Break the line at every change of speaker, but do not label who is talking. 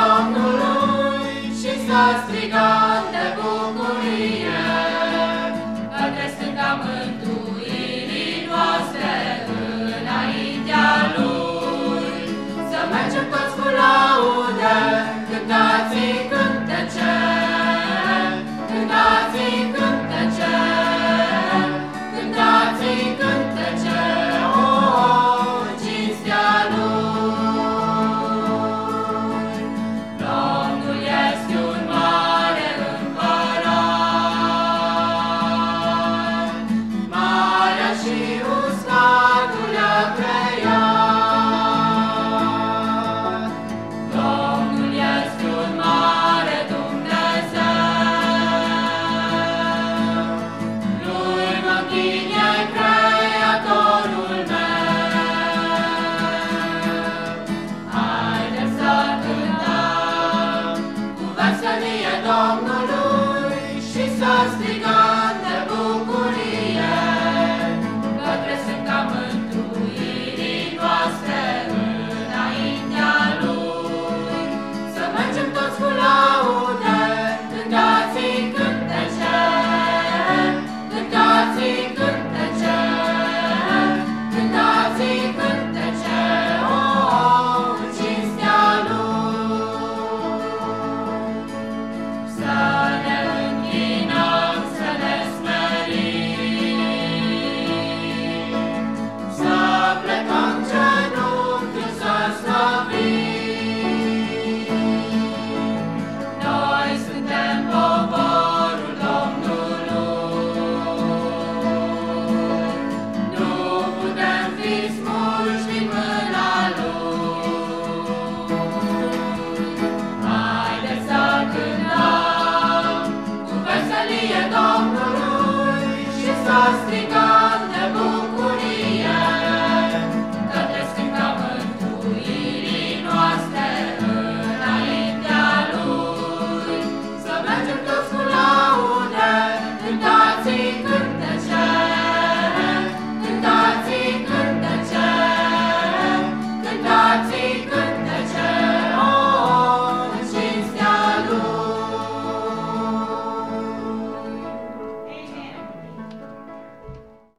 Domnului și s-a strigat de bucurie către stânga mântuirii noastre înaintea Lui. Să mergem toți cu laude, cântați-i cântece, cântați-i cântece, cântați-i cântece, o, cinstea Lui. Domnul este un mare împărat, marea și uscatul le-a creat. Domnul este un mare Dumnezeu, Lui mă închine Creatorul meu. Haideți să cântăm cu veselie Domnului și să strigăm de bucurie către stânga mântuirii noastre înaintea Lui. Să mergem toți cu laude, cântați-i cântece, cântați-i cântece, cântați-i cântece, o, cinstea Lui. Să ne închinăm, să ne smerim, să plecăm genunchiul să slăvim. Noi suntem poporul Domnului, nu putem fi smulși din mâna Lui. Haideți să cântăm cu veselie Domnului și să strigăm